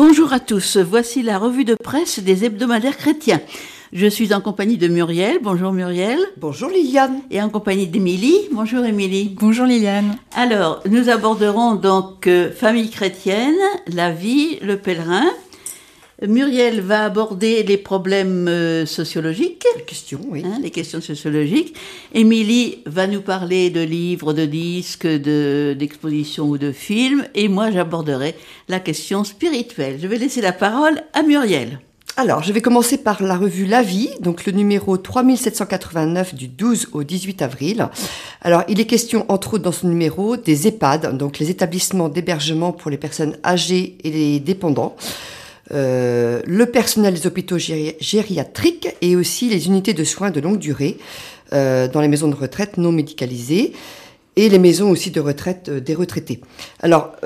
Bonjour à tous, voici la revue de presse des hebdomadaires chrétiens. Je suis en compagnie de Muriel. Bonjour Muriel. Bonjour Liliane. Et en compagnie d'Émilie. Bonjour Émilie. Bonjour Liliane. Alors, nous aborderons donc famille chrétienne, la vie, le pèlerin. Muriel va aborder les problèmes sociologiques. Les questions, oui. Les questions sociologiques. Émilie va nous parler de livres, de disques, d'expositions ou de films. Et moi, j'aborderai la question spirituelle. Je vais laisser la parole à Muriel. Alors, je vais commencer par la revue La Vie, donc le numéro 3789 du 12 au 18 avril. Alors, il est question, entre autres, dans ce numéro, des EHPAD, donc les établissements d'hébergement pour les personnes âgées et les dépendants. Le personnel des hôpitaux gériatriques et aussi les unités de soins de longue durée dans les maisons de retraite non médicalisées et les maisons aussi de retraite des retraités. Alors,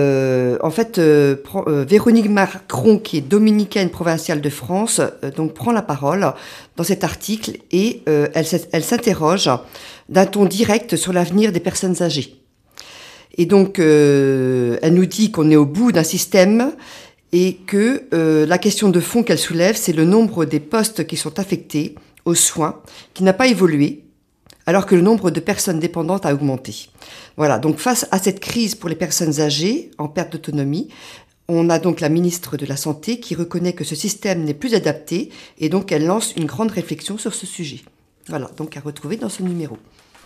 Véronique Macron, qui est dominicaine provinciale de France, donc prend la parole dans cet article et elle s'interroge d'un ton direct sur l'avenir des personnes âgées. Et donc, elle nous dit qu'on est au bout d'un système et que la question de fond qu'elle soulève, c'est le nombre des postes qui sont affectés aux soins, qui n'a pas évolué, alors que le nombre de personnes dépendantes a augmenté. Voilà, donc face à cette crise pour les personnes âgées en perte d'autonomie, on a donc la ministre de la Santé qui reconnaît que ce système n'est plus adapté, et donc elle lance une grande réflexion sur ce sujet. Voilà, donc à retrouver dans ce numéro.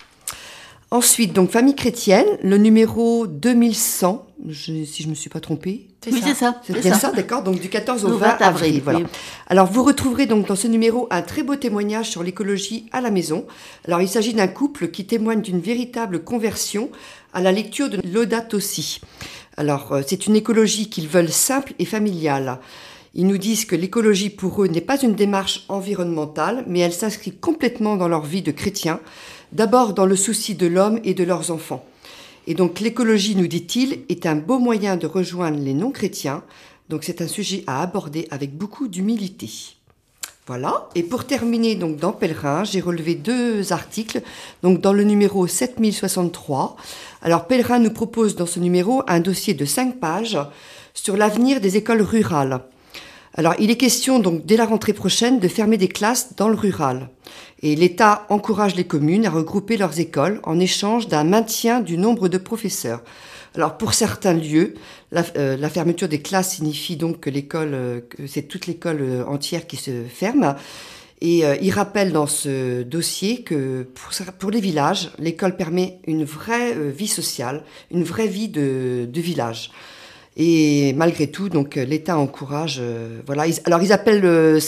Ensuite, donc, famille chrétienne, le numéro 2100, si je ne me suis pas trompée. Oui, c'est ça. C'est bien ça, d'accord, donc du 14 au 20 avril. Voilà. Oui. Alors, vous retrouverez donc dans ce numéro un très beau témoignage sur l'écologie à la maison. Alors, il s'agit d'un couple qui témoigne d'une véritable conversion à la lecture de Laudato Si. Alors, c'est une écologie qu'ils veulent simple et familiale. Ils nous disent que l'écologie pour eux n'est pas une démarche environnementale, mais elle s'inscrit complètement dans leur vie de chrétiens, d'abord dans le souci de l'homme et de leurs enfants. Et donc l'écologie, nous dit-il, est un beau moyen de rejoindre les non-chrétiens, donc c'est un sujet à aborder avec beaucoup d'humilité. Voilà, et pour terminer donc dans Pèlerin, j'ai relevé 2 articles, donc dans le numéro 7063. Alors Pèlerin nous propose dans ce numéro un dossier de 5 pages sur l'avenir des écoles rurales. Alors, il est question, donc, dès la rentrée prochaine, de fermer des classes dans le rural. Et l'État encourage les communes à regrouper leurs écoles en échange d'un maintien du nombre de professeurs. Alors, pour certains lieux, la fermeture des classes signifie donc que c'est toute l'école entière qui se ferme. Et il rappelle dans ce dossier que pour les villages, l'école permet une vraie vie sociale, une vraie vie de village. Et malgré tout, donc l'État encourage. Voilà. Alors ils appellent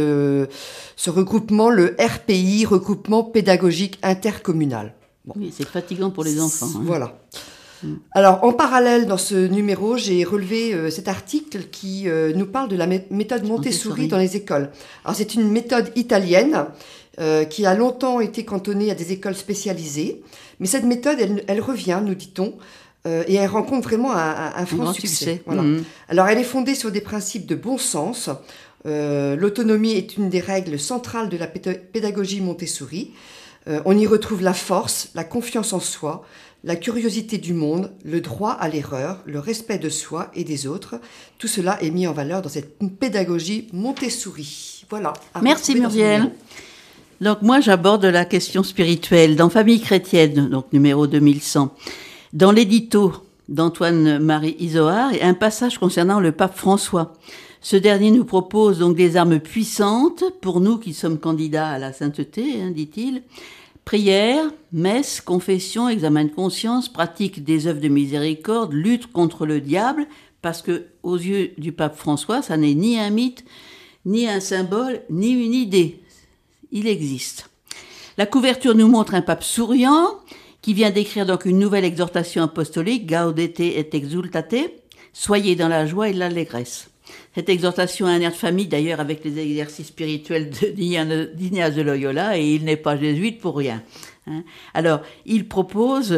ce regroupement le RPI, regroupement pédagogique intercommunal. Bon. Oui, c'est fatigant pour les enfants. Voilà. Alors en parallèle, dans ce numéro, j'ai relevé cet article qui nous parle de la méthode Montessori dans les écoles. Alors c'est une méthode italienne qui a longtemps été cantonnée à des écoles spécialisées, mais cette méthode, elle revient, nous dit-on. Et elle rencontre vraiment un franc succès. Voilà. Alors, elle est fondée sur des principes de bon sens. L'autonomie est une des règles centrales de la pédagogie Montessori. On y retrouve la force, la confiance en soi, la curiosité du monde, le droit à l'erreur, le respect de soi et des autres. Tout cela est mis en valeur dans cette pédagogie Montessori. Voilà. Merci Muriel. Donc moi, j'aborde la question spirituelle dans Famille chrétienne, donc numéro 2100. Dans l'édito d'Antoine-Marie Isoard, il y a un passage concernant le pape François. Ce dernier nous propose donc des armes puissantes pour nous qui sommes candidats à la sainteté, dit-il. Prière, messe, confession, examen de conscience, pratique des œuvres de miséricorde, lutte contre le diable, parce que aux yeux du pape François, ça n'est ni un mythe, ni un symbole, ni une idée. Il existe. La couverture nous montre un pape souriant, qui vient d'écrire donc une nouvelle exhortation apostolique, Gaudete et Exultate, soyez dans la joie et l'allégresse. Cette exhortation a un air de famille d'ailleurs avec les exercices spirituels d'Ignace de Loyola, et il n'est pas jésuite pour rien. Alors, il propose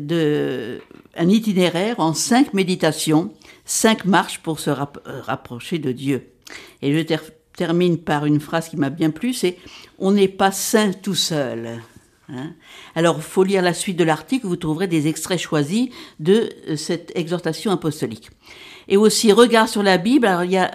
un itinéraire en 5 méditations, 5 marches pour se rapprocher de Dieu. Et je termine par une phrase qui m'a bien plu, c'est « On n'est pas saint tout seul ». Alors, il faut lire la suite de l'article, vous trouverez des extraits choisis de cette exhortation apostolique. Et aussi, regard sur la Bible, alors il y a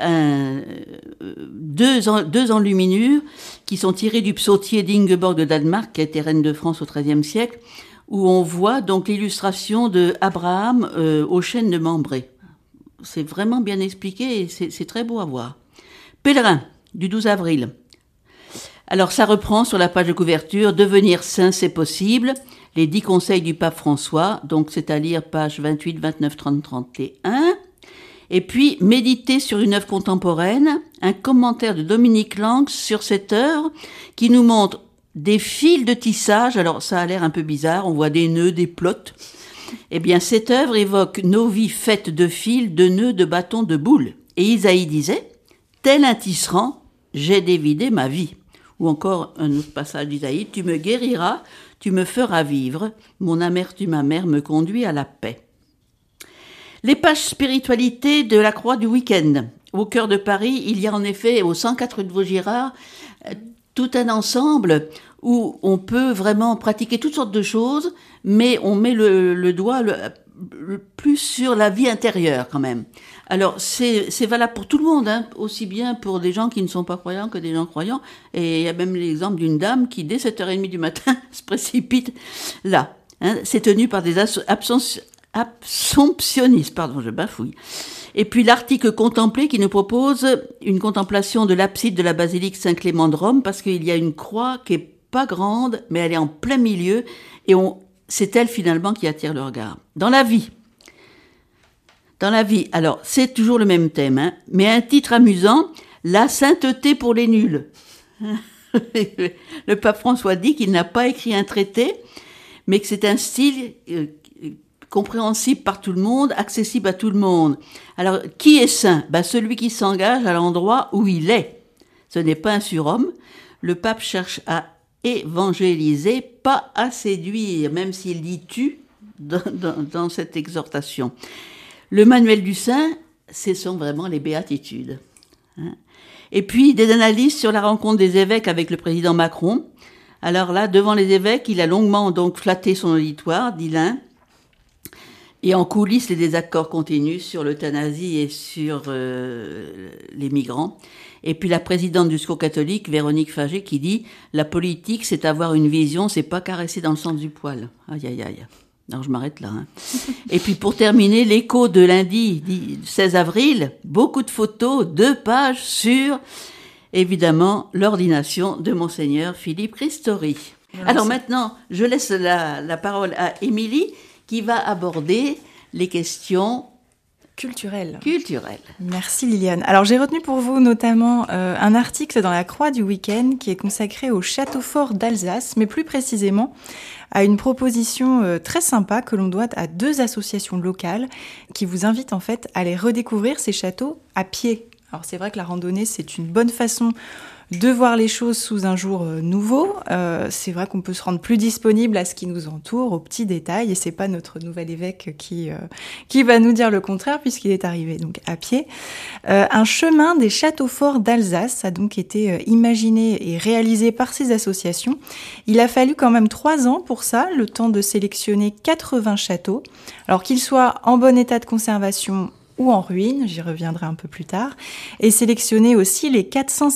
deux enluminures qui sont tirées du psautier d'Ingeborg de Danemark, qui a été reine de France au XIIIe siècle, où on voit donc l'illustration de Abraham au chêne de Mambré. C'est vraiment bien expliqué et c'est très beau à voir. Pèlerin, du 12 avril. Alors ça reprend sur la page de couverture, devenir saint c'est possible, les 10 conseils du pape François, donc c'est à lire page 28, 29, 30, 31. Et puis, méditer sur une œuvre contemporaine, un commentaire de Dominique Lang sur cette œuvre qui nous montre des fils de tissage. Alors, ça a l'air un peu bizarre, on voit des nœuds, des plots. Eh bien, cette œuvre évoque nos vies faites de fils, de nœuds, de bâtons, de boules. Et Isaïe disait, tel un tisserand, j'ai dévidé ma vie. Ou encore un autre passage d'Isaïe, tu me guériras, tu me feras vivre, mon amertume amère me conduit à la paix. Les pages spiritualité de la Croix du week-end. Au cœur de Paris, il y a en effet, au 104 rue de Vaugirard, tout un ensemble où on peut vraiment pratiquer toutes sortes de choses, mais on met le doigt le plus sur la vie intérieure quand même. Alors, c'est valable pour tout le monde, aussi bien pour des gens qui ne sont pas croyants que des gens croyants. Et il y a même l'exemple d'une dame qui, dès 7h30 du matin, se précipite là. C'est tenu par des Assomptionnistes, je bafouille. Et puis l'article contemplé qui nous propose une contemplation de l'abside de la basilique Saint-Clément de Rome, parce qu'il y a une croix qui est pas grande, mais elle est en plein milieu, et c'est elle finalement qui attire le regard. Dans la vie, alors c'est toujours le même thème, mais un titre amusant, la sainteté pour les nuls. Le pape François dit qu'il n'a pas écrit un traité, mais que c'est un style compréhensible par tout le monde, accessible à tout le monde. Alors, qui est saint ? Celui qui s'engage à l'endroit où il est. Ce n'est pas un surhomme. Le pape cherche à évangéliser, pas à séduire, même s'il dit « tu » dans cette exhortation. Le manuel du saint, ce sont vraiment les béatitudes. Et puis, des analyses sur la rencontre des évêques avec le président Macron. Alors là, devant les évêques, il a longuement donc flatté son auditoire, dit l'un. Et en coulisses, les désaccords continuent sur l'euthanasie et sur les migrants. Et puis la présidente du Secours catholique, Véronique Fagé, qui dit « La politique, c'est avoir une vision, c'est pas caresser dans le sens du poil. » Aïe, aïe, aïe. Alors je m'arrête là. Et puis pour terminer, l'écho de lundi 16 avril, beaucoup de photos, 2 pages sur, évidemment, l'ordination de Monseigneur Philippe Christori. Merci. Alors maintenant, je laisse la parole à Émilie, qui va aborder les questions culturelles. Merci Liliane. Alors j'ai retenu pour vous notamment un article dans la Croix du week-end qui est consacré au château fort d'Alsace, mais plus précisément à une proposition très sympa que l'on doit à 2 associations locales qui vous invitent en fait à aller redécouvrir ces châteaux à pied. Alors c'est vrai que la randonnée c'est une bonne façon de voir les choses sous un jour nouveau. C'est vrai qu'on peut se rendre plus disponible à ce qui nous entoure, aux petits détails, et c'est pas notre nouvel évêque qui va nous dire le contraire, puisqu'il est arrivé donc à pied. Un chemin des châteaux forts d'Alsace a donc été imaginé et réalisé par ces associations. Il a fallu quand même 3 ans pour ça, le temps de sélectionner 80 châteaux, alors qu'ils soient en bon état de conservation ou en ruine, j'y reviendrai un peu plus tard, et sélectionner aussi les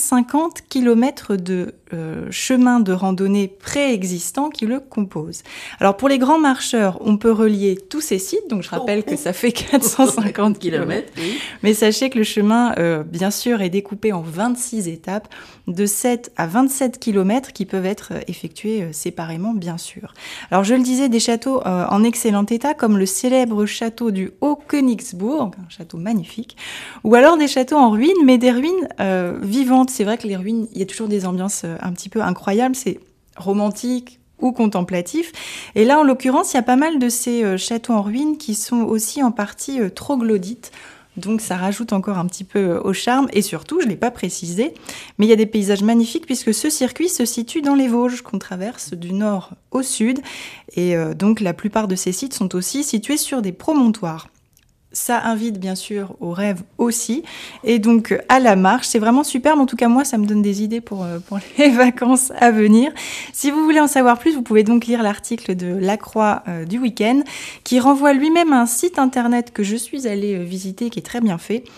450 km de chemins de randonnée préexistants qui le composent. Alors pour les grands marcheurs, on peut relier tous ces sites, donc je rappelle que ça fait 450 km, mais sachez que le chemin, bien sûr, est découpé en 26 étapes de 7 à 27 km qui peuvent être effectuées séparément, bien sûr. Alors je le disais, des châteaux en excellent état, comme le célèbre château du Haut-Königsbourg, un château magnifique, ou alors des châteaux en ruine, mais des ruines vivantes. C'est vrai que les ruines, il y a toujours des ambiances un petit peu incroyables, c'est romantique ou contemplatif. Et là, en l'occurrence, il y a pas mal de ces châteaux en ruine qui sont aussi en partie troglodytes. Donc ça rajoute encore un petit peu au charme. Et surtout, je ne l'ai pas précisé, mais il y a des paysages magnifiques puisque ce circuit se situe dans les Vosges qu'on traverse du nord au sud. Et donc la plupart de ces sites sont aussi situés sur des promontoires. Ça invite bien sûr au rêve aussi. Et donc à la marche, c'est vraiment superbe. En tout cas, moi, ça me donne des idées pour les vacances à venir. Si vous voulez en savoir plus, vous pouvez donc lire l'article de La Croix du week-end qui renvoie lui-même à un site internet que je suis allée visiter qui est très bien fait,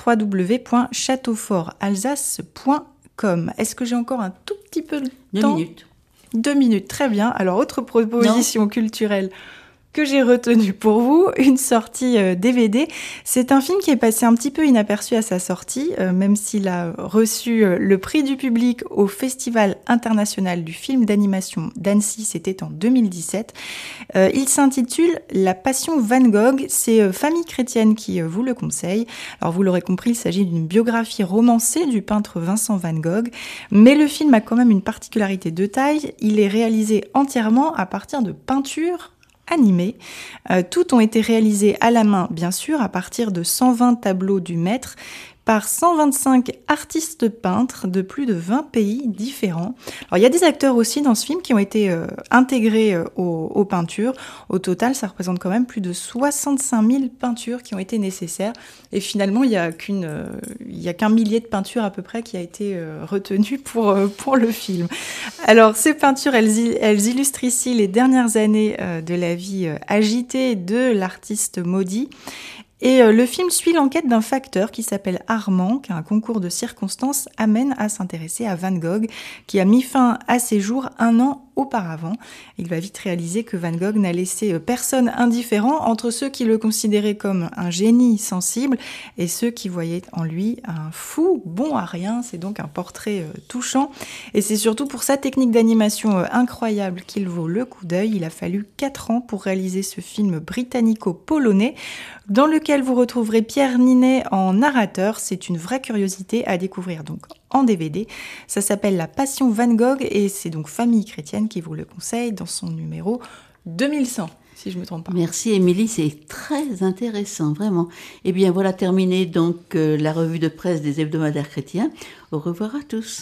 www.châteaufortalsace.com. Est-ce que j'ai encore un tout petit peu de temps ? 2 minutes. 2 minutes, très bien. Alors, autre proposition culturelle que j'ai retenu pour vous, une sortie DVD. C'est un film qui est passé un petit peu inaperçu à sa sortie, même s'il a reçu le prix du public au Festival international du film d'animation d'Annecy, c'était en 2017. Il s'intitule La Passion Van Gogh. C'est Famille Chrétienne qui vous le conseille. Alors vous l'aurez compris, il s'agit d'une biographie romancée du peintre Vincent Van Gogh, mais le film a quand même une particularité de taille. Il est réalisé entièrement à partir de peintures animés. Toutes ont été réalisées à la main, bien sûr, à partir de 120 tableaux du maître, par 125 artistes peintres de plus de 20 pays différents. Alors, il y a des acteurs aussi dans ce film qui ont été intégrés aux peintures. Au total, ça représente quand même plus de 65 000 peintures qui ont été nécessaires. Et finalement, il y a qu'un millier de peintures à peu près qui a été retenu pour le film. Alors, ces peintures, elles illustrent ici les dernières années de la vie agitée de l'artiste maudit. Et le film suit l'enquête d'un facteur qui s'appelle Armand, qu'un concours de circonstances amène à s'intéresser à Van Gogh, qui a mis fin à ses jours 1 an auparavant. Il va vite réaliser que Van Gogh n'a laissé personne indifférent entre ceux qui le considéraient comme un génie sensible et ceux qui voyaient en lui un fou bon à rien. C'est donc un portrait touchant. Et c'est surtout pour sa technique d'animation incroyable qu'il vaut le coup d'œil. Il a fallu 4 ans pour réaliser ce film britannico-polonais dans lequel vous retrouverez Pierre Ninet en narrateur. C'est une vraie curiosité à découvrir donc en DVD. Ça s'appelle La Passion Van Gogh et c'est donc Famille Chrétienne qui vous le conseille dans son numéro 2100, si je ne me trompe pas. Merci Émilie, c'est très intéressant, vraiment. Eh bien voilà terminé donc la revue de presse des hebdomadaires chrétiens. Au revoir à tous.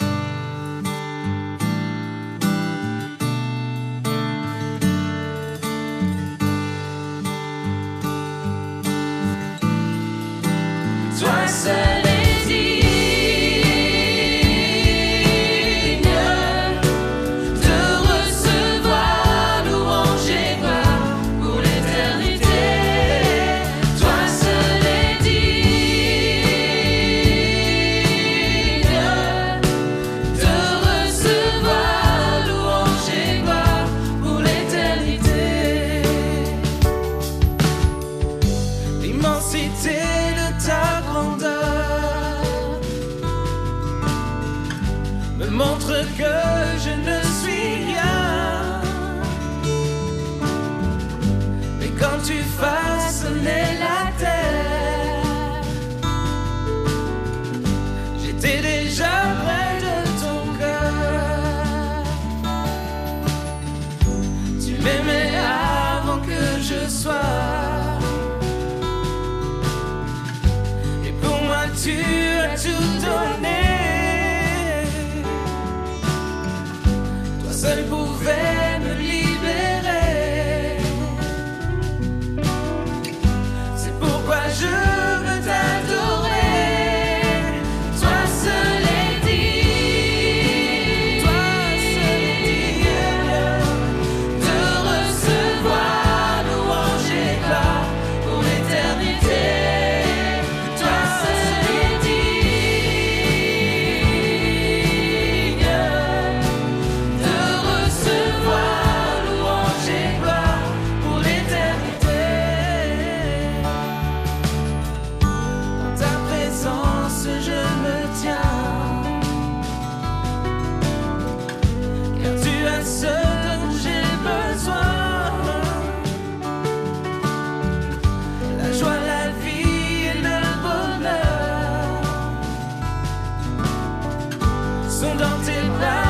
Toi seul est digne de recevoir louange et gloire pour l'éternité. Toi seul est digne de recevoir louange et gloire pour l'éternité. L'immensité de ta me montre que je ne suis rien. Mais quand tu façonnais la terre, j'étais déjà près de ton cœur. Tu m'aimais avant que je sois. Et pour moi tu as tout donné. Seul pouvait me libérer. C'est pourquoi je veux t'adorer. Toi seul est digne. Toi seul est digne de recevoir louange et gloire pour l'éternité. Toi seul est digne de recevoir louange et gloire pour l'éternité. Dans ta présence je me tiens, car tu as ce dont j'ai besoin. La joie, la vie et le bonheur sont dans tes bras.